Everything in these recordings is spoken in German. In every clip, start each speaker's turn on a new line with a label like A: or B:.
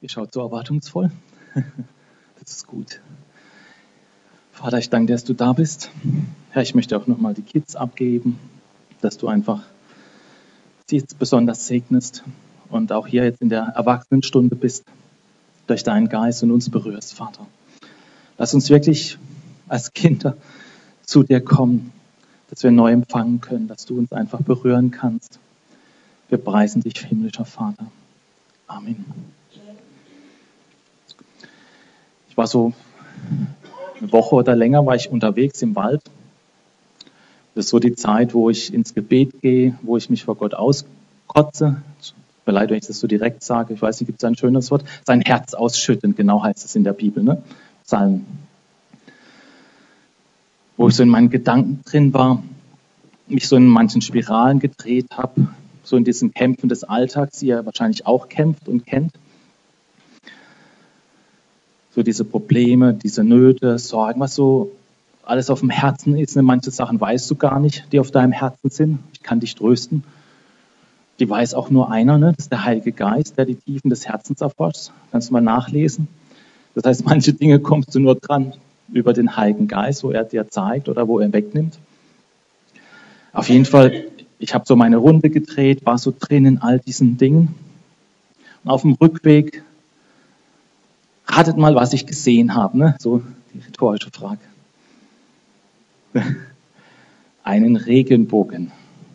A: Ihr schaut so erwartungsvoll. Das ist gut. Vater, ich danke dir, dass du da bist. Herr, ich möchte auch nochmal die Kids abgeben, dass du einfach sie jetzt besonders segnest und auch hier jetzt in der Erwachsenenstunde bist, durch deinen Geist und uns berührst, Vater. Lass uns wirklich als Kinder zu dir kommen, dass wir neu empfangen können, dass du uns einfach berühren kannst. Wir preisen dich, himmlischer Vater. Amen. Ich war so eine Woche oder länger war ich unterwegs im Wald. Das ist so die Zeit, wo ich ins Gebet gehe, wo ich mich vor Gott auskotze. Tut mir leid, wenn ich das so direkt sage. Ich weiß nicht, gibt es ein schönes Wort? Sein Herz ausschütten, genau heißt es in der Bibel, ne? Psalm. Wo ich so in meinen Gedanken drin war, mich so in manchen Spiralen gedreht habe, so in diesen Kämpfen des Alltags, die ihr wahrscheinlich auch kämpft und kennt. So diese Probleme, diese Nöte, Sorgen, was so alles auf dem Herzen ist. Manche Sachen weißt du gar nicht, die auf deinem Herzen sind. Ich kann dich trösten. Die weiß auch nur einer, ne? Das ist der Heilige Geist, der die Tiefen des Herzens erforscht. Kannst du mal nachlesen. Das heißt, manche Dinge kommst du nur dran über den Heiligen Geist, wo er dir zeigt oder wo er wegnimmt. Auf jeden Fall, ich habe so meine Runde gedreht, war so drin in all diesen Dingen. Und auf dem Rückweg, ratet mal, was ich gesehen habe, ne? So die rhetorische Frage. Einen Regenbogen.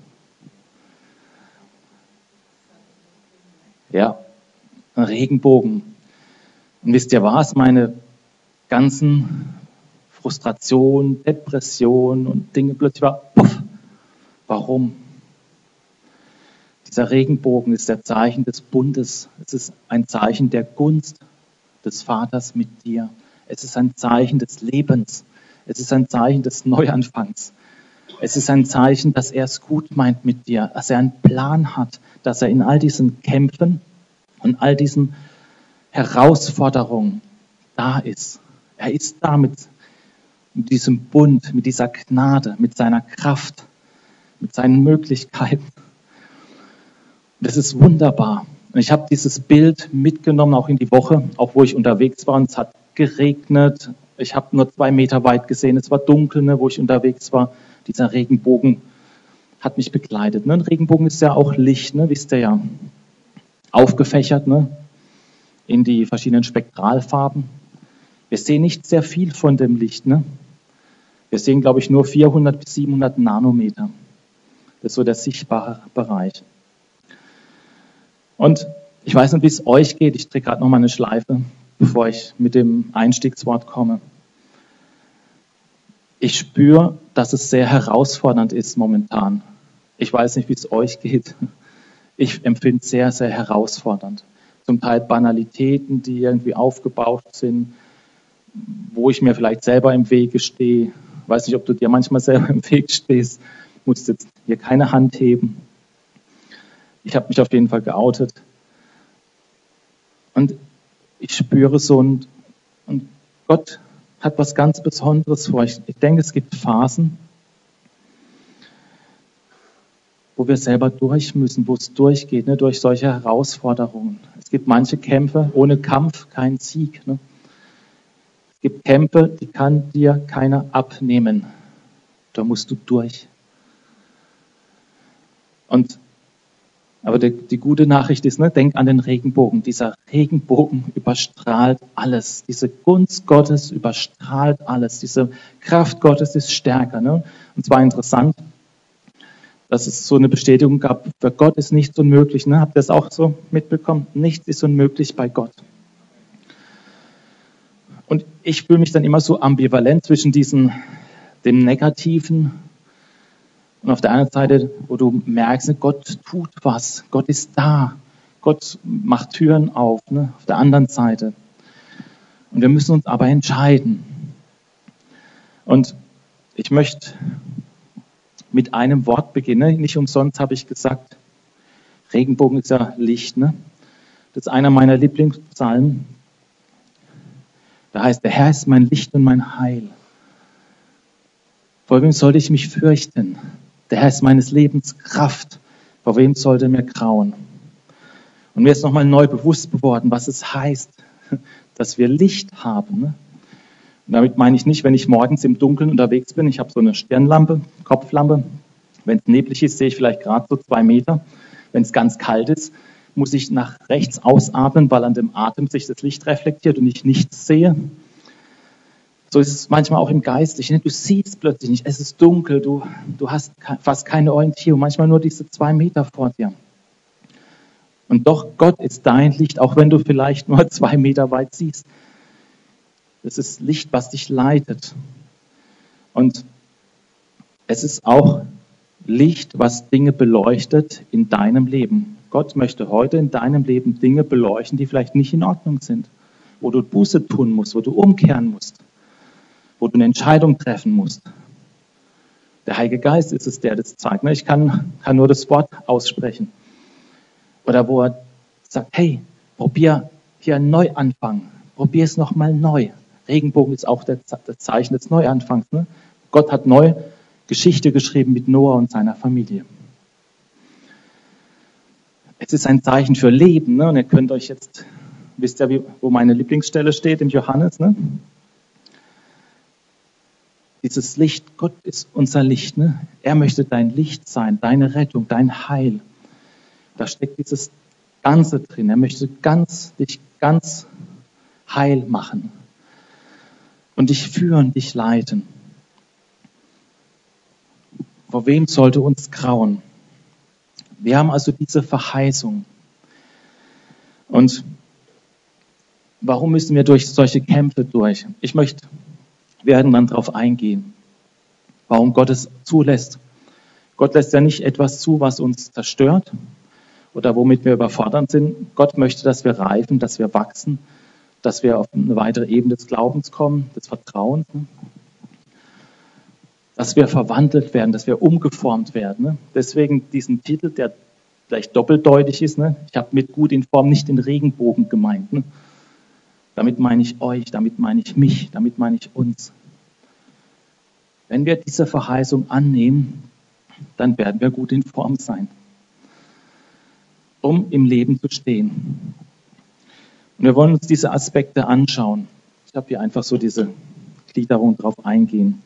A: Ja, ein Regenbogen. Und wisst ihr was? Meine ganzen Frustrationen, Depressionen und Dinge plötzlich war, puff, warum? Dieser Regenbogen ist der Zeichen des Bundes. Es ist ein Zeichen der Gunst des Vaters mit dir. Es ist ein Zeichen des Lebens. Es ist ein Zeichen des Neuanfangs. Es ist ein Zeichen, dass er es gut meint mit dir, dass er einen Plan hat, dass er in all diesen Kämpfen und all diesen Herausforderungen da ist. Er ist da mit diesem Bund, mit dieser Gnade, mit seiner Kraft, mit seinen Möglichkeiten. Das ist wunderbar. Und ich habe dieses Bild mitgenommen, auch in die Woche, auch wo ich unterwegs war und es hat geregnet. Ich habe nur 2 Meter weit gesehen, es war dunkel, ne, wo ich unterwegs war. Dieser Regenbogen hat mich begleitet. Ne? Ein Regenbogen ist ja auch Licht, ne? Wisst ihr ja. Aufgefächert, ne? In die verschiedenen Spektralfarben. Wir sehen nicht sehr viel von dem Licht. Ne? Wir sehen, glaube ich, nur 400 bis 700 Nanometer. Das ist so der sichtbare Bereich. Und ich weiß nicht, wie es euch geht. Ich drehe gerade noch mal eine Schleife, bevor ich mit dem Einstiegswort komme. Ich spüre, dass es sehr herausfordernd ist momentan. Ich weiß nicht, wie es euch geht. Ich empfinde es sehr, sehr herausfordernd. Zum Teil Banalitäten, die irgendwie aufgebaut sind, wo ich mir vielleicht selber im Wege stehe. Ich weiß nicht, ob du dir manchmal selber im Weg stehst. Musst jetzt hier keine Hand heben. Ich habe mich auf jeden Fall geoutet. Und ich spüre so, und Gott hat was ganz Besonderes vor. Ich denke, es gibt Phasen, wo wir selber durch müssen, wo es durchgeht, ne, durch solche Herausforderungen. Es gibt manche Kämpfe, ohne Kampf kein Sieg. Ne? Es gibt Kämpfe, die kann dir keiner abnehmen. Da musst du durch. Aber die gute Nachricht ist, ne, denk an den Regenbogen. Dieser Regenbogen überstrahlt alles. Diese Gunst Gottes überstrahlt alles. Diese Kraft Gottes ist stärker. Ne? Und zwar interessant, dass es so eine Bestätigung gab, für Gott ist nichts unmöglich. Ne? Habt ihr das auch so mitbekommen? Nichts ist unmöglich bei Gott. Und ich fühle mich dann immer so ambivalent zwischen dem Negativen und auf der anderen Seite, wo du merkst, Gott tut was, Gott ist da, Gott macht Türen auf, ne? Auf der anderen Seite. Und wir müssen uns aber entscheiden. Und ich möchte mit einem Wort beginnen. Nicht umsonst habe ich gesagt, Regenbogen ist ja Licht. Ne? Das ist einer meiner Lieblingspsalmen. Da heißt, der Herr ist mein Licht und mein Heil. Vor wem sollte ich mich fürchten? Der Herr ist meines Lebens Kraft. Vor wem sollte mir grauen? Und mir ist nochmal neu bewusst geworden, was es heißt, dass wir Licht haben. Ne? Und damit meine ich nicht, wenn ich morgens im Dunkeln unterwegs bin, ich habe so eine Stirnlampe, Kopflampe. Wenn es neblig ist, sehe ich vielleicht gerade so 2 Meter. Wenn es ganz kalt ist, muss ich nach rechts ausatmen, weil an dem Atem sich das Licht reflektiert und ich nichts sehe. So ist es manchmal auch im Geistlichen. Du siehst plötzlich nicht, es ist dunkel, du hast fast keine Orientierung, manchmal nur diese 2 Meter vor dir. Und doch, Gott ist dein Licht, auch wenn du vielleicht nur 2 Meter weit siehst. Es ist Licht, was dich leitet. Und es ist auch Licht, was Dinge beleuchtet in deinem Leben. Gott möchte heute in deinem Leben Dinge beleuchten, die vielleicht nicht in Ordnung sind, wo du Buße tun musst, wo du umkehren musst, wo du eine Entscheidung treffen musst. Der Heilige Geist ist es, der das zeigt. Ich kann nur das Wort aussprechen. Oder wo er sagt, hey, probier hier einen Neuanfang. Probier es nochmal neu. Regenbogen ist auch das Zeichen des Neuanfangs. Ne? Gott hat neu Geschichte geschrieben mit Noah und seiner Familie. Es ist ein Zeichen für Leben. Ne? Und ihr könnt euch jetzt, wisst ihr, wo meine Lieblingsstelle steht im Johannes? Ne? Dieses Licht, Gott ist unser Licht. Ne? Er möchte dein Licht sein, deine Rettung, dein Heil. Da steckt dieses Ganze drin. Er möchte dich ganz heil machen und dich führen, dich leiten. Vor wem sollte uns grauen? Wir haben also diese Verheißung. Und warum müssen wir durch solche Kämpfe durch? Wir werden dann darauf eingehen, warum Gott es zulässt. Gott lässt ja nicht etwas zu, was uns zerstört oder womit wir überfordert sind. Gott möchte, dass wir reifen, dass wir wachsen, dass wir auf eine weitere Ebene des Glaubens kommen, des Vertrauens, dass wir verwandelt werden, dass wir umgeformt werden. Deswegen diesen Titel, der vielleicht doppeldeutig ist. Ich habe mit gut in Form nicht den Regenbogen gemeint. Damit meine ich euch, damit meine ich mich, damit meine ich uns. Wenn wir diese Verheißung annehmen, dann werden wir gut in Form sein, um im Leben zu stehen. Und wir wollen uns diese Aspekte anschauen. Ich habe hier einfach so diese Gliederung drauf eingehen.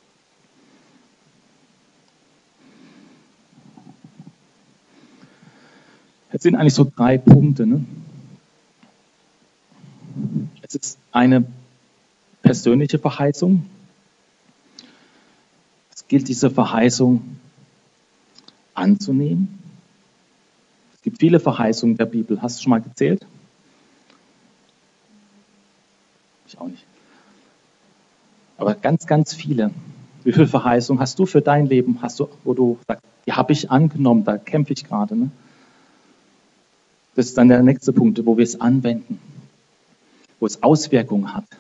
A: Es sind eigentlich so 3 Punkte. Es ist eine persönliche Verheißung. Es gilt, diese Verheißung anzunehmen. Es gibt viele Verheißungen der Bibel. Hast du schon mal gezählt? Ich auch nicht. Aber ganz, ganz viele. Wie viele Verheißungen hast du für dein Leben, wo du sagst, die habe ich angenommen, da kämpfe ich gerade. Das ist dann der nächste Punkt, wo wir es anwenden, wo es Auswirkungen hat.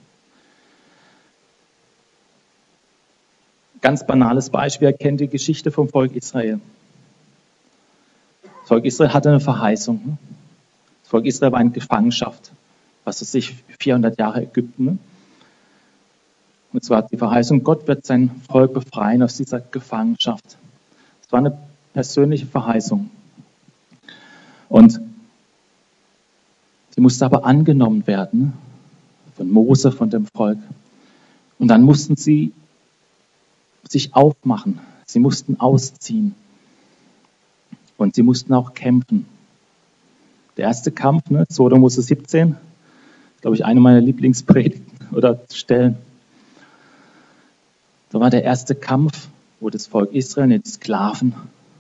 A: Ganz banales Beispiel, ihr kennt die Geschichte vom Volk Israel. Das Volk Israel hatte eine Verheißung. Das Volk Israel war in Gefangenschaft, was es sich 400 Jahre Ägypten. Und zwar die Verheißung, Gott wird sein Volk befreien aus dieser Gefangenschaft. Das war eine persönliche Verheißung. Und sie musste aber angenommen werden von Mose, von dem Volk. Und dann mussten sie sich aufmachen. Sie mussten ausziehen. Und sie mussten auch kämpfen. Der erste Kampf, Sodom Mose 17, ist, glaube ich, eine meiner Lieblingspredigten oder Stellen. Da war der erste Kampf, wo das Volk Israel, die Sklaven,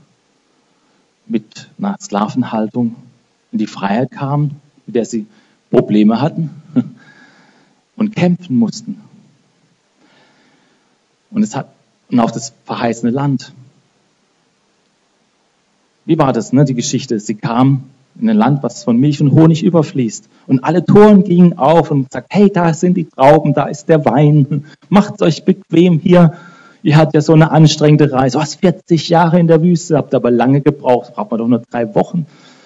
A: mit einer Sklavenhaltung in die Freiheit kamen, mit der sie Probleme hatten und kämpfen mussten. Und auch das verheißene Land. Wie war das, die Geschichte? Sie kamen in ein Land, was von Milch und Honig überfließt. Und alle Toren gingen auf und sagten, hey, da sind die Trauben, da ist der Wein. Macht euch bequem hier. Ihr habt ja so eine anstrengende Reise. Was, 40 Jahre in der Wüste? Habt ihr aber lange gebraucht. Braucht man doch nur 3 Wochen.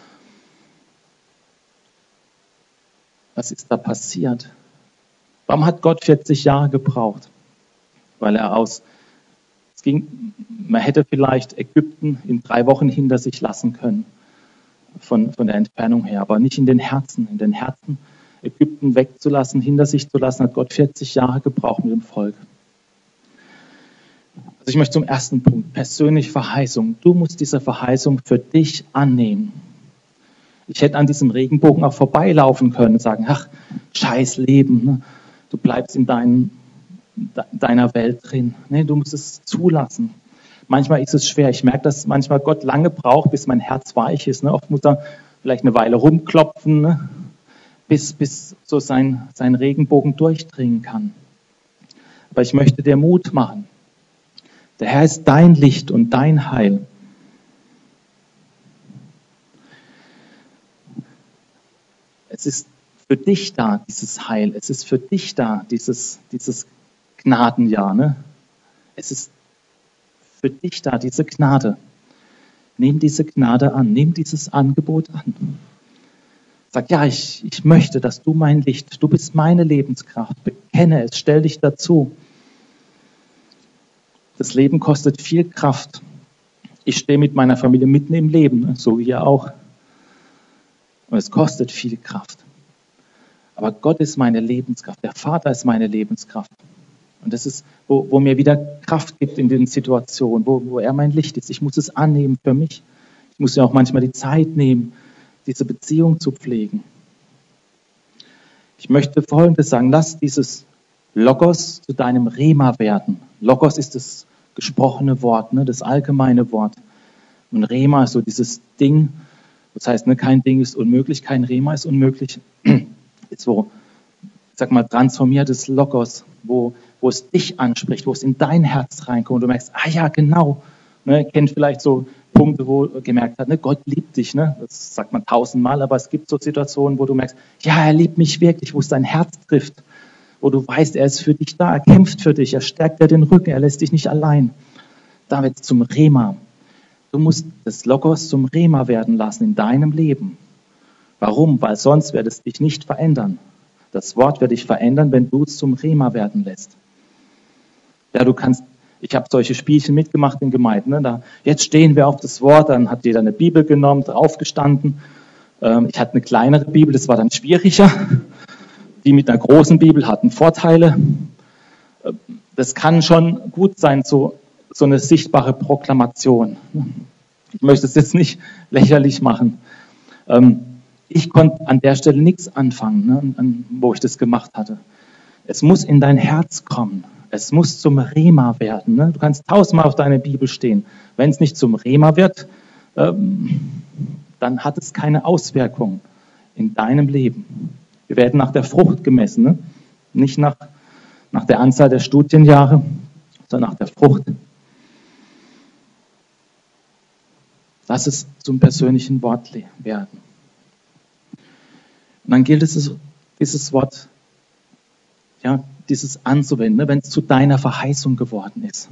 A: Was ist da passiert? Warum hat Gott 40 Jahre gebraucht? Weil man hätte vielleicht Ägypten in 3 Wochen hinter sich lassen können. von der Entfernung her, aber nicht in den Herzen. In den Herzen Ägypten wegzulassen, hinter sich zu lassen, hat Gott 40 Jahre gebraucht mit dem Volk. Also ich möchte zum ersten Punkt, persönliche Verheißung. Du musst diese Verheißung für dich annehmen. Ich hätte an diesem Regenbogen auch vorbeilaufen können und sagen, ach, scheiß Leben, ne? Du bleibst in deiner Welt drin. Nee, du musst es zulassen. Manchmal ist es schwer. Ich merke, dass manchmal Gott lange braucht, bis mein Herz weich ist. Ne? Oft muss er vielleicht eine Weile rumklopfen, ne? bis so sein Regenbogen durchdringen kann. Aber ich möchte dir Mut machen. Der Herr ist dein Licht und dein Heil. Es ist für dich da, dieses Heil. Es ist für dich da, dieses Gnadenjahr. Ne? Es ist für dich da, diese Gnade. Nimm diese Gnade an. Nimm dieses Angebot an. Sag, ja, ich möchte, dass du mein Licht, du bist meine Lebenskraft. Bekenne es, stell dich dazu. Das Leben kostet viel Kraft. Ich stehe mit meiner Familie mitten im Leben, ne? So wie ihr auch. Und es kostet viel Kraft. Aber Gott ist meine Lebenskraft. Der Vater ist meine Lebenskraft. Und das ist, wo mir wieder Kraft gibt in den Situationen, wo er mein Licht ist. Ich muss es annehmen für mich. Ich muss ja auch manchmal die Zeit nehmen, diese Beziehung zu pflegen. Ich möchte Folgendes sagen. Lass dieses Logos zu deinem Rema werden. Logos ist das gesprochene Wort, ne, das allgemeine Wort. Und Rema ist so dieses Ding. Das heißt, ne, kein Ding ist unmöglich, kein Rema ist unmöglich. Ist so, ich sag mal, transformiertes Logos, wo es dich anspricht, wo es in dein Herz reinkommt und du merkst, ah ja, genau. Ne, kennt vielleicht so Punkte, wo er gemerkt hat, ne, Gott liebt dich. Ne? Das sagt man 1000-mal, aber es gibt so Situationen, wo du merkst, ja, er liebt mich wirklich, wo es dein Herz trifft, wo du weißt, er ist für dich da, er kämpft für dich, er stärkt dir den Rücken, er lässt dich nicht allein. Da wird es zum Rema. Du musst das Logos zum Rema werden lassen in deinem Leben. Warum? Weil sonst wird es dich nicht verändern. Das Wort wird dich verändern, wenn du es zum Rema werden lässt. Ja, ich habe solche Spielchen mitgemacht in Gemeinden. Ne? Jetzt stehen wir auf das Wort, dann hat jeder eine Bibel genommen, draufgestanden. Ich hatte eine kleinere Bibel, das war dann schwieriger. Die mit einer großen Bibel hatten Vorteile. Das kann schon gut sein, so eine sichtbare Proklamation. Ich möchte es jetzt nicht lächerlich machen. Ich konnte an der Stelle nichts anfangen, ne, wo ich das gemacht hatte. Es muss in dein Herz kommen. Es muss zum Rema werden. Ne? Du kannst 1000-mal auf deiner Bibel stehen. Wenn es nicht zum Rema wird, dann hat es keine Auswirkung in deinem Leben. Wir werden nach der Frucht gemessen, ne? Nicht nach der Anzahl der Studienjahre, sondern nach der Frucht. Lass es zum persönlichen Wort werden. Und dann gilt es, dieses Wort, ja, dieses anzuwenden, ne, wenn es zu deiner Verheißung geworden ist.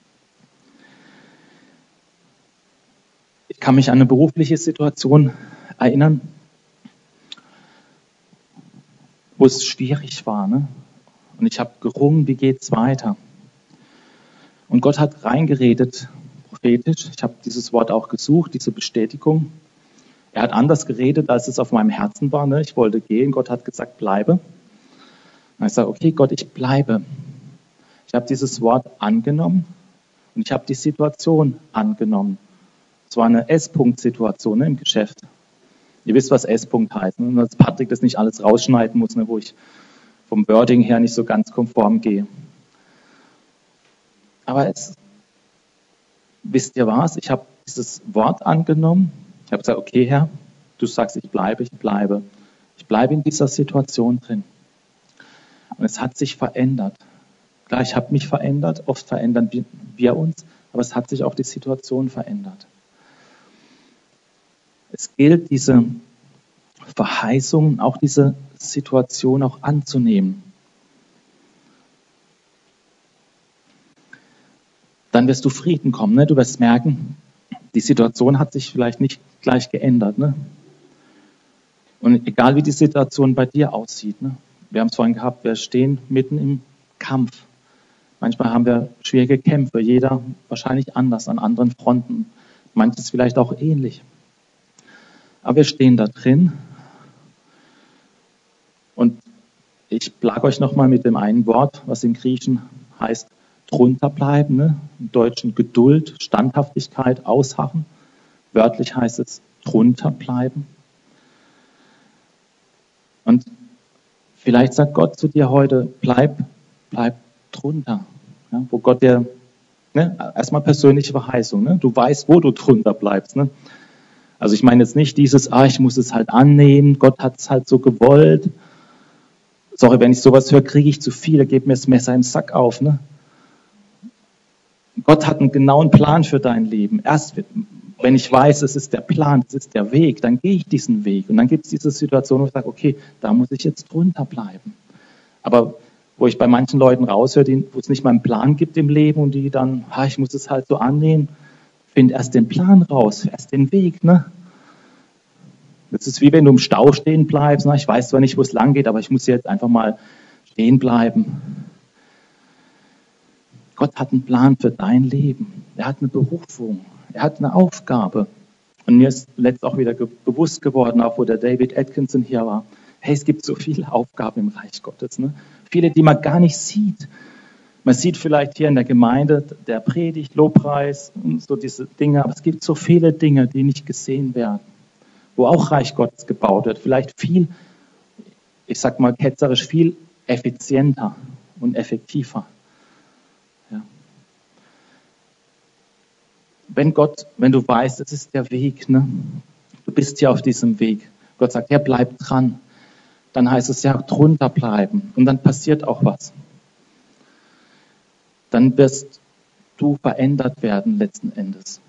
A: Ich kann mich an eine berufliche Situation erinnern, wo es schwierig war. Ne? Und ich habe gerungen, wie geht's weiter? Und Gott hat reingeredet, prophetisch. Ich habe dieses Wort auch gesucht, diese Bestätigung. Er hat anders geredet, als es auf meinem Herzen war. Ne? Ich wollte gehen. Gott hat gesagt, bleibe. Und ich sage, okay, Gott, ich bleibe. Ich habe dieses Wort angenommen und ich habe die Situation angenommen. Es war eine S-Punkt-Situation, ne, im Geschäft. Ihr wisst, was S-Punkt heißt. Ne? Dass Patrick das nicht alles rausschneiden muss, ne, wo ich vom Wording her nicht so ganz konform gehe. Aber wisst ihr was? Ich habe dieses Wort angenommen. Ich habe gesagt, okay, Herr, du sagst, ich bleibe. Ich bleibe in dieser Situation drin. Und es hat sich verändert. Klar, ich habe mich verändert. Oft verändern wir uns. Aber es hat sich auch die Situation verändert. Es gilt, diese Verheißungen, auch diese Situation auch anzunehmen. Dann wirst du Frieden kommen. Ne? Du wirst merken, die Situation hat sich vielleicht nicht gleich geändert. Ne? Und egal wie die Situation bei dir aussieht. Ne? Wir haben es vorhin gehabt, wir stehen mitten im Kampf. Manchmal haben wir schwierige Kämpfe, jeder wahrscheinlich anders an anderen Fronten. Manches vielleicht auch ähnlich. Aber wir stehen da drin. Und ich plage euch nochmal mit dem einen Wort, was im Griechischen heißt, drunter bleiben. Ne? Im Deutschen Geduld, Standhaftigkeit, Ausharren. Wörtlich heißt es drunter bleiben. Und vielleicht sagt Gott zu dir heute, bleib drunter. Ja? Wo Gott dir, ne? Erstmal persönliche Verheißung. Ne? Du weißt, wo du drunter bleibst. Ne? Also ich meine jetzt nicht dieses, ich muss es halt annehmen, Gott hat es halt so gewollt. Sorry, wenn ich sowas höre, kriege ich zu viel, da geht mir das Messer im Sack auf. Ne? Gott hat einen genauen Plan für dein Leben. Erst wenn ich weiß, es ist der Plan, es ist der Weg, dann gehe ich diesen Weg. Und dann gibt es diese Situation, wo ich sage, okay, da muss ich jetzt drunter bleiben. Aber wo ich bei manchen Leuten raushöre, wo es nicht mal einen Plan gibt im Leben und die dann, ich muss es halt so annehmen, find erst den Plan raus, erst den Weg. Ne? Das ist wie wenn du im Stau stehen bleibst. Ich weiß zwar nicht, wo es lang geht, aber ich muss jetzt einfach mal stehen bleiben. Gott hat einen Plan für dein Leben. Er hat eine Berufung. Er hat eine Aufgabe. Und mir ist letzt auch wieder bewusst geworden, auch wo der David Atkinson hier war, hey, es gibt so viele Aufgaben im Reich Gottes. Ne? Viele, die man gar nicht sieht. Man sieht vielleicht hier in der Gemeinde der Predigt, Lobpreis und so diese Dinge, aber es gibt so viele Dinge, die nicht gesehen werden, wo auch Reich Gottes gebaut wird. Vielleicht viel, ich sag mal ketzerisch, viel effizienter und effektiver. Ja. Wenn du weißt, es ist der Weg, ne? Du bist hier auf diesem Weg. Gott sagt, ja, bleib dran. Dann heißt es ja, drunter bleiben. Und dann passiert auch was. Dann wirst du verändert werden letzten Endes.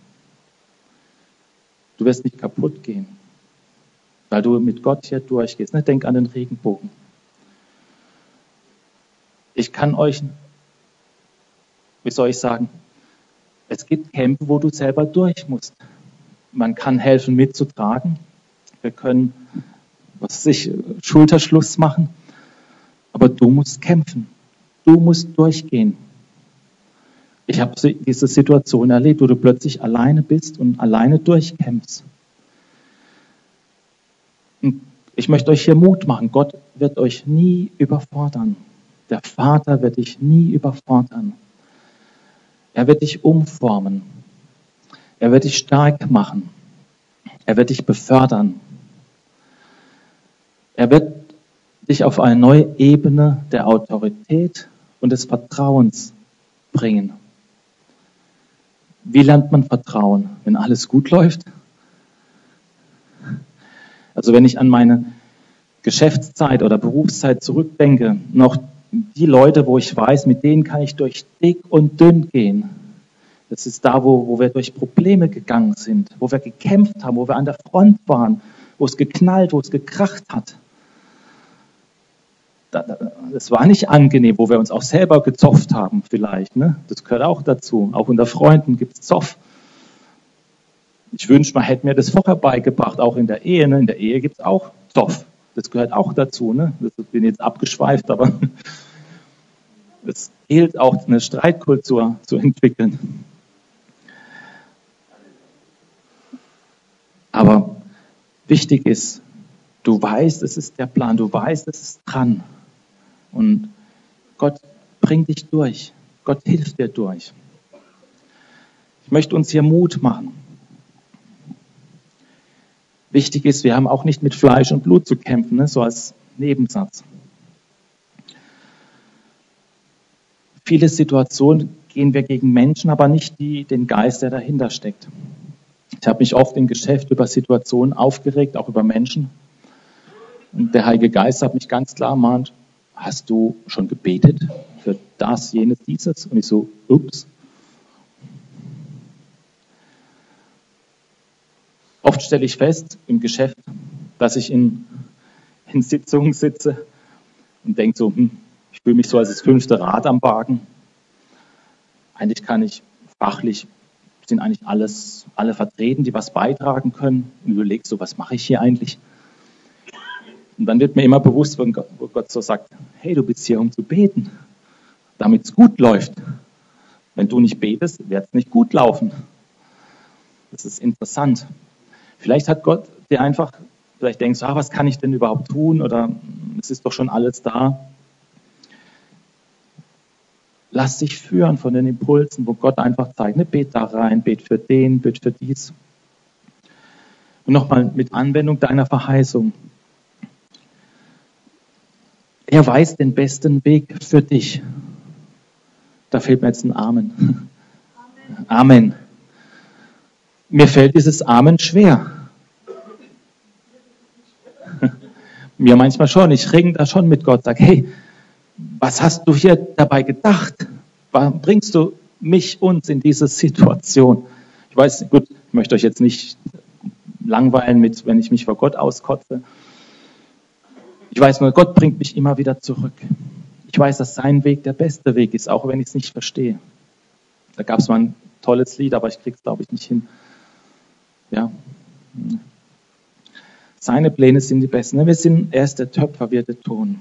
A: Du wirst nicht kaputt gehen, weil du mit Gott hier durchgehst. Ne? Denk an den Regenbogen. Ich kann euch, wie soll ich sagen, es gibt Kämpfe, wo du selber durch musst. Man kann helfen mitzutragen. Wir können, Schulterschluss machen. Aber du musst kämpfen. Du musst durchgehen. Ich habe diese Situation erlebt, wo du plötzlich alleine bist und alleine durchkämpfst. Und ich möchte euch hier Mut machen. Gott wird euch nie überfordern. Der Vater wird dich nie überfordern. Er wird dich umformen. Er wird dich stark machen. Er wird dich befördern. Er wird dich auf eine neue Ebene der Autorität und des Vertrauens bringen. Wie lernt man Vertrauen, wenn alles gut läuft? Also wenn ich an meine Geschäftszeit oder Berufszeit zurückdenke, noch die Leute, wo ich weiß, mit denen kann ich durch dick und dünn gehen. Das ist da, wo wir durch Probleme gegangen sind, wo wir gekämpft haben, wo wir an der Front waren, wo es geknallt, wo es gekracht hat. Das war nicht angenehm, wo wir uns auch selber gezofft haben vielleicht. Ne? Das gehört auch dazu. Auch unter Freunden gibt es Zoff. Ich wünsche, man hätte mir das vorher beigebracht, auch in der Ehe. Ne? In der Ehe gibt es auch Zoff. Das gehört auch dazu. Ne? Ich bin jetzt abgeschweift, aber es gilt auch, eine Streitkultur zu entwickeln. Aber wichtig ist, du weißt, es ist der Plan, du weißt, es ist dran. Und Gott bringt dich durch. Gott hilft dir durch. Ich möchte uns hier Mut machen. Wichtig ist, wir haben auch nicht mit Fleisch und Blut zu kämpfen, ne? So als Nebensatz. Viele Situationen gehen wir gegen Menschen, aber nicht den Geist, der dahinter steckt. Ich habe mich oft im Geschäft über Situationen aufgeregt, auch über Menschen. Und der Heilige Geist hat mich ganz klar ermahnt, hast du schon gebetet für das, jenes, dieses? Und ich so, ups. Oft stelle ich fest im Geschäft, dass ich in Sitzungen sitze und denke so, ich fühle mich so als das 5. Rad am Wagen. Eigentlich kann ich fachlich, sind eigentlich alle vertreten, die was beitragen können. Und du überlegst so, was mache ich hier eigentlich? Und dann wird mir immer bewusst, wo Gott so sagt, hey, du bist hier, um zu beten, damit es gut läuft. Wenn du nicht betest, wird es nicht gut laufen. Das ist interessant. Vielleicht hat Gott dir einfach vielleicht denkst, was kann ich denn überhaupt tun? Oder es ist doch schon alles da. Lass dich führen von den Impulsen, wo Gott einfach zeigt, ne, bet da rein, bet für den, bet für dies. Und nochmal mit Anwendung deiner Verheißung. Er weiß den besten Weg für dich. Da fehlt mir jetzt ein Amen. Amen. Mir fällt dieses Amen schwer. Mir manchmal schon. Ich ringe da schon mit Gott, sage, hey, was hast du hier dabei gedacht? Warum bringst du uns in diese Situation? Ich weiß, gut, ich möchte euch jetzt nicht langweilen wenn ich mich vor Gott auskotze. Ich weiß nur, Gott bringt mich immer wieder zurück. Ich weiß, dass sein Weg der beste Weg ist, auch wenn ich es nicht verstehe. Da gab es mal ein tolles Lied, aber ich kriege es, glaube ich, nicht hin. Ja. Seine Pläne sind die besten. Er ist der Töpfer, wir der Ton.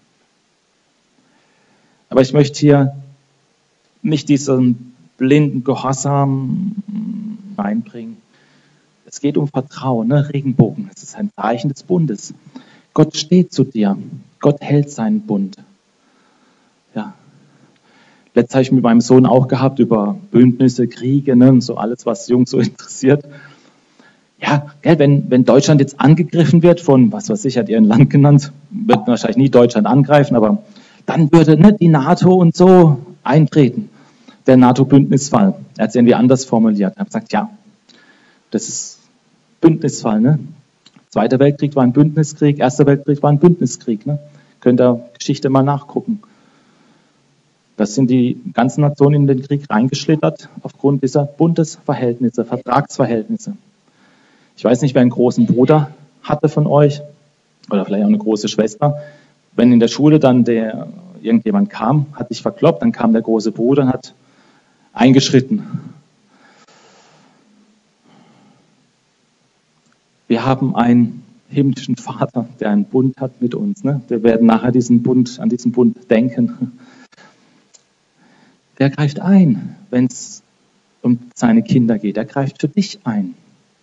A: Aber ich möchte hier nicht diesen blinden Gehorsam reinbringen. Es geht um Vertrauen, ne? Regenbogen. Es ist ein Zeichen des Bundes. Gott steht zu dir. Gott hält seinen Bund. Ja. Letztes habe ich mit meinem Sohn auch gehabt über Bündnisse, Kriege, ne? Und so alles, was Jungs so interessiert. Ja, gell, wenn Deutschland jetzt angegriffen wird von, was weiß ich, hat ihr ein Land genannt, wird wahrscheinlich nie Deutschland angreifen, aber dann würde die NATO und so eintreten. Der NATO-Bündnisfall. Er hat es irgendwie anders formuliert. Er hat gesagt, ja, das ist Bündnisfall. Ne? Zweiter Weltkrieg war ein Bündniskrieg, Erster Weltkrieg war ein Bündniskrieg. Ne? Könnt ihr Geschichte mal nachgucken. Das sind die ganzen Nationen in den Krieg reingeschlittert aufgrund dieser Bundesverhältnisse, Vertragsverhältnisse. Ich weiß nicht, wer einen großen Bruder hatte von euch oder vielleicht auch eine große Schwester. Wenn in der Schule dann irgendjemand kam, hat dich verkloppt, dann kam der große Bruder und hat eingeschritten. Wir haben einen himmlischen Vater, der einen Bund hat mit uns. Ne? Wir werden nachher an diesen Bund denken. Der greift ein, wenn es um seine Kinder geht. Er greift für dich ein.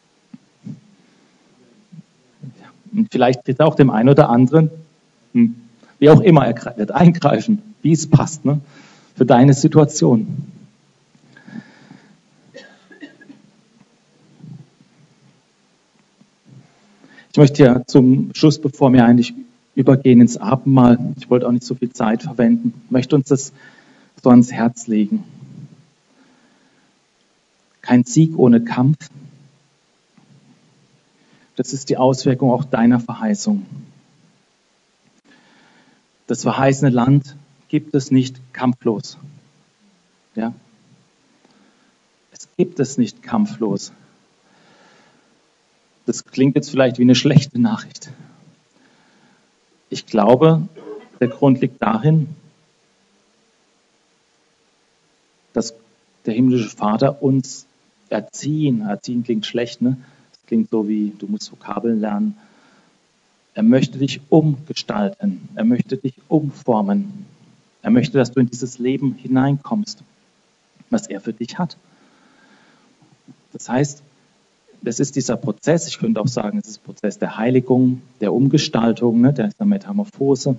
A: Und vielleicht tritt er auch dem einen oder anderen, wie auch immer, er wird eingreifen, wie es passt, ne? Für deine Situation. Ich möchte ja zum Schluss, bevor wir eigentlich übergehen ins Abendmahl, ich wollte auch nicht so viel Zeit verwenden, möchte uns das so ans Herz legen. Kein Sieg ohne Kampf. Das ist die Auswirkung auch deiner Verheißung. Das verheißene Land gibt es nicht kampflos. Ja? Es gibt es nicht kampflos. Das klingt jetzt vielleicht wie eine schlechte Nachricht. Ich glaube, der Grund liegt darin, dass der himmlische Vater uns erziehen klingt schlecht, ne? Das klingt so wie, du musst Vokabeln lernen. Er möchte dich umgestalten, er möchte dich umformen. Er möchte, dass du in dieses Leben hineinkommst, was er für dich hat. Das heißt, das ist dieser Prozess, ich könnte auch sagen, es ist der Prozess der Heiligung, der Umgestaltung, ne, der Metamorphose.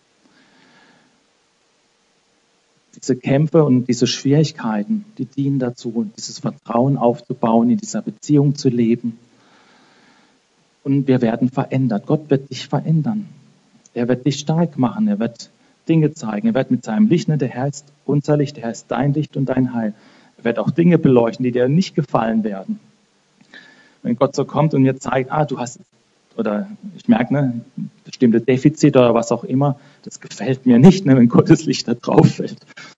A: Diese Kämpfe und diese Schwierigkeiten, die dienen dazu, dieses Vertrauen aufzubauen, in dieser Beziehung zu leben. Und wir werden verändert. Gott wird dich verändern. Er wird dich stark machen. Er wird Dinge zeigen. Er wird mit seinem Licht, ne, der Herr ist unser Licht, der Herr ist dein Licht und dein Heil. Er wird auch Dinge beleuchten, die dir nicht gefallen werden. Wenn Gott so kommt und mir zeigt, du hast, oder ich merke, ne, bestimmte Defizite oder was auch immer, das gefällt mir nicht, ne, wenn Gottes Licht da drauf fällt.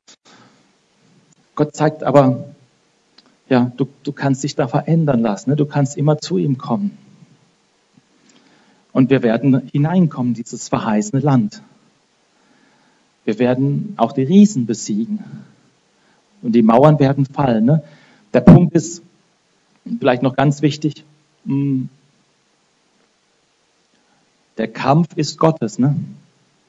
A: Gott zeigt aber, ja, du kannst dich da verändern lassen, ne, du kannst immer zu ihm kommen. Und wir werden hineinkommen, dieses verheißene Land. Wir werden auch die Riesen besiegen. Und die Mauern werden fallen. Ne? Der Punkt ist, vielleicht noch ganz wichtig, der Kampf ist Gottes, ne?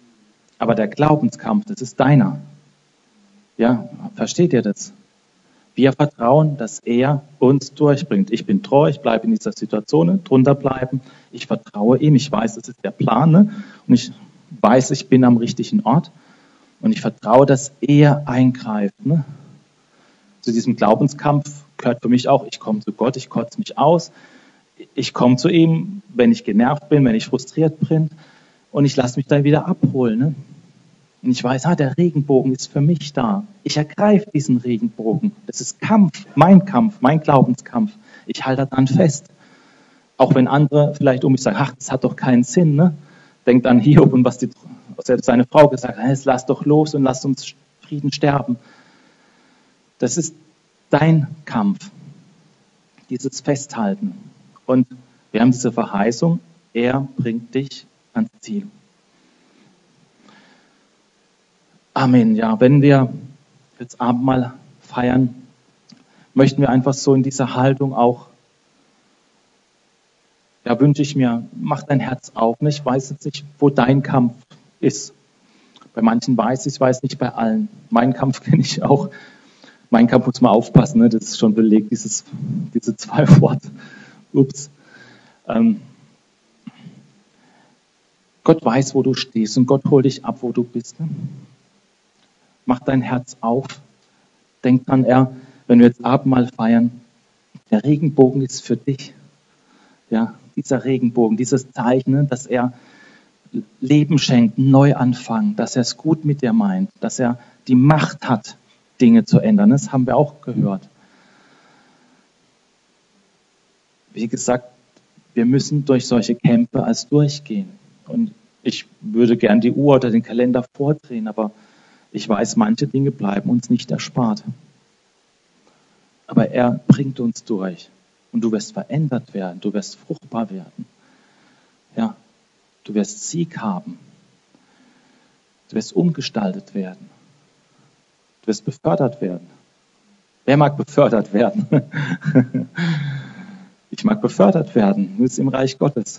A: Aber der Glaubenskampf, das ist deiner. Ja, versteht ihr das? Wir vertrauen, dass er uns durchbringt. Ich bin treu, ich bleibe in dieser Situation, drunter bleiben. Ich vertraue ihm, ich weiß, das ist der Plan, ne? Und ich weiß, ich bin am richtigen Ort. Und ich vertraue, dass er eingreift. Ne? Zu diesem Glaubenskampf gehört für mich auch, ich komme zu Gott, ich kotze mich aus. Ich komme zu ihm, wenn ich genervt bin, wenn ich frustriert bin. Und ich lasse mich dann wieder abholen. Ne? Und ich weiß, der Regenbogen ist für mich da. Ich ergreife diesen Regenbogen. Das ist Kampf, mein Glaubenskampf. Ich halte daran fest. Auch wenn andere vielleicht um mich sagen, das hat doch keinen Sinn. Ne? Denkt an Hiob und was selbst seine Frau gesagt hat, lass doch los und lass uns Frieden sterben. Das ist dein Kampf, dieses Festhalten. Und wir haben diese Verheißung, er bringt dich ans Ziel. Amen. Ja, wenn wir jetzt Abendmahl feiern, möchten wir einfach so in dieser Haltung auch, ja, wünsche ich mir, mach dein Herz auf. Ich weiß jetzt nicht, wo dein Kampf ist. Bei manchen weiß ich weiß nicht bei allen. Meinen Kampf kenne ich auch. Mein Kampf muss man aufpassen, ne? Das ist schon belegt, diese 2 Worte. Ups. Gott weiß, wo du stehst und Gott holt dich ab, wo du bist. Ne? Mach dein Herz auf. Denk dran, wenn wir jetzt Abendmahl feiern, der Regenbogen ist für dich. Ja, dieser Regenbogen, dieses Zeichen, ne, dass er Leben schenkt, Neuanfang, dass er es gut mit dir meint, dass er die Macht hat, Dinge zu ändern. Das haben wir auch gehört. Wie gesagt, wir müssen durch solche Kämpfe als durchgehen. Und ich würde gern die Uhr oder den Kalender vordrehen, aber ich weiß, manche Dinge bleiben uns nicht erspart. Aber er bringt uns durch. Und du wirst verändert werden, du wirst fruchtbar werden. Ja, du wirst Sieg haben. Du wirst umgestaltet werden. Du wirst befördert werden. Wer mag befördert werden? Ich mag befördert werden. Du bist im Reich Gottes.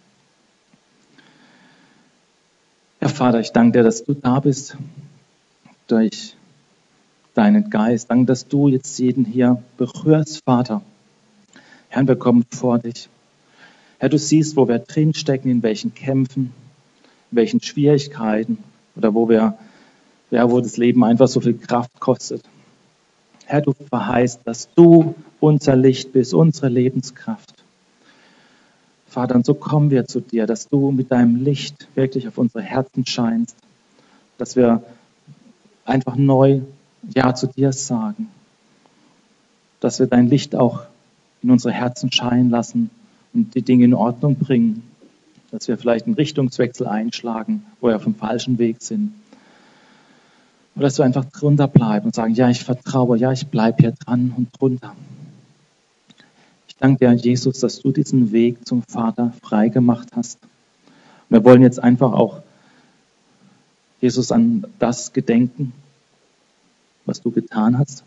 A: Ja, Vater, ich danke dir, dass du da bist durch deinen Geist. Danke, dass du jetzt jeden hier berührst, Vater. Herr, wir kommen vor dich. Herr, du siehst, wo wir drinstecken, in welchen Kämpfen, in welchen Schwierigkeiten oder wo das Leben einfach so viel Kraft kostet. Herr, du verheißt, dass du unser Licht bist, unsere Lebenskraft. Vater, und so kommen wir zu dir, dass du mit deinem Licht wirklich auf unsere Herzen scheinst, dass wir einfach neu Ja zu dir sagen, dass wir dein Licht auch in unsere Herzen scheinen lassen und die Dinge in Ordnung bringen, dass wir vielleicht einen Richtungswechsel einschlagen, wo wir auf dem falschen Weg sind. Oder dass wir einfach drunter bleiben und sagen, ja, ich vertraue, ja, ich bleibe hier dran und drunter. Ich danke dir, Jesus, dass du diesen Weg zum Vater frei gemacht hast. Und wir wollen jetzt einfach auch, Jesus, an das gedenken, was du getan hast.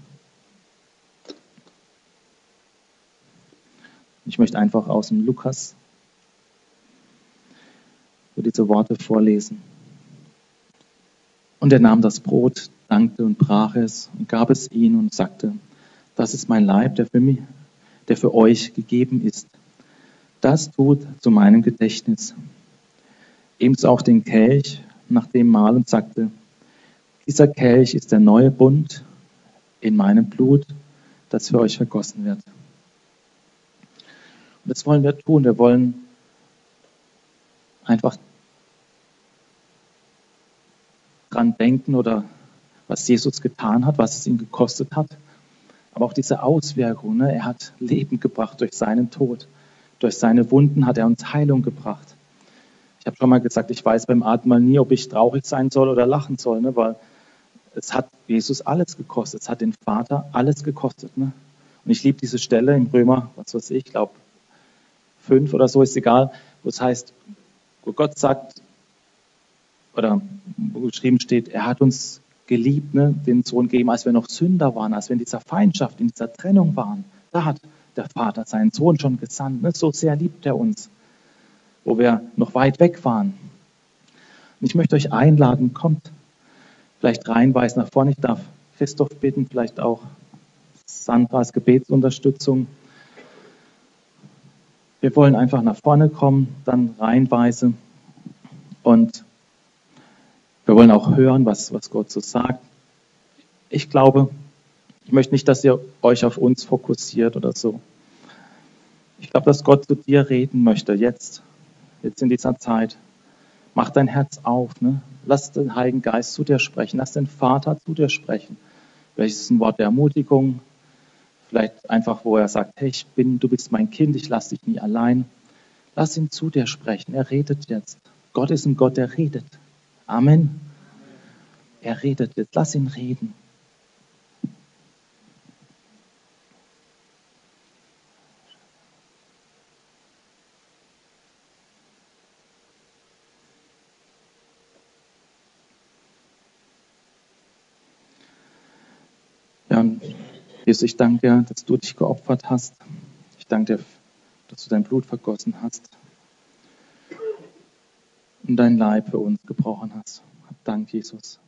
A: Ich möchte einfach aus dem Lukas so diese Worte vorlesen. Und er nahm das Brot, dankte und brach es und gab es ihnen und sagte, das ist mein Leib, der für euch gegeben ist. Das tut zu meinem Gedächtnis. Ebenso auch den Kelch nach dem Mahl und sagte, dieser Kelch ist der neue Bund in meinem Blut, das für euch vergossen wird. Und das wollen wir tun. Wir wollen einfach dran denken oder was Jesus getan hat, was es ihm gekostet hat. Aber auch diese Auswirkung. Ne? Er hat Leben gebracht durch seinen Tod. Durch seine Wunden hat er uns Heilung gebracht. Ich habe schon mal gesagt, ich weiß beim Abendmahl nie, ob ich traurig sein soll oder lachen soll, ne? Weil es hat Jesus alles gekostet. Es hat den Vater alles gekostet. Ne? Und ich liebe diese Stelle in Römer, was weiß ich glaube 5 oder so, ist egal, wo es heißt, wo Gott sagt, oder wo geschrieben steht, er hat uns geliebt, ne, den Sohn gegeben, als wir noch Sünder waren, als wir in dieser Feindschaft, in dieser Trennung waren. Da hat der Vater seinen Sohn schon gesandt. Ne? So sehr liebt er uns, wo wir noch weit weg waren. Und ich möchte euch einladen, kommt vielleicht reihenweise nach vorne. Ich darf Christoph bitten, vielleicht auch Sandra als Gebetsunterstützung. Wir wollen einfach nach vorne kommen, dann reihenweise. Und wir wollen auch hören, was Gott so sagt. Ich glaube, ich möchte nicht, dass ihr euch auf uns fokussiert oder so. Ich glaube, dass Gott zu dir reden möchte, jetzt in dieser Zeit. Mach dein Herz auf, ne? Lass den Heiligen Geist zu dir sprechen, lass den Vater zu dir sprechen. Vielleicht ist es ein Wort der Ermutigung, vielleicht einfach, wo er sagt, hey, du bist mein Kind, ich lasse dich nie allein. Lass ihn zu dir sprechen, er redet jetzt. Gott ist ein Gott, der redet. Amen. Er redet jetzt, lass ihn reden. Ja, und Jesus, ich danke dir, dass du dich geopfert hast. Ich danke dir, dass du dein Blut vergossen hast und dein Leib für uns gebrochen hast. Hab Dank, Jesus.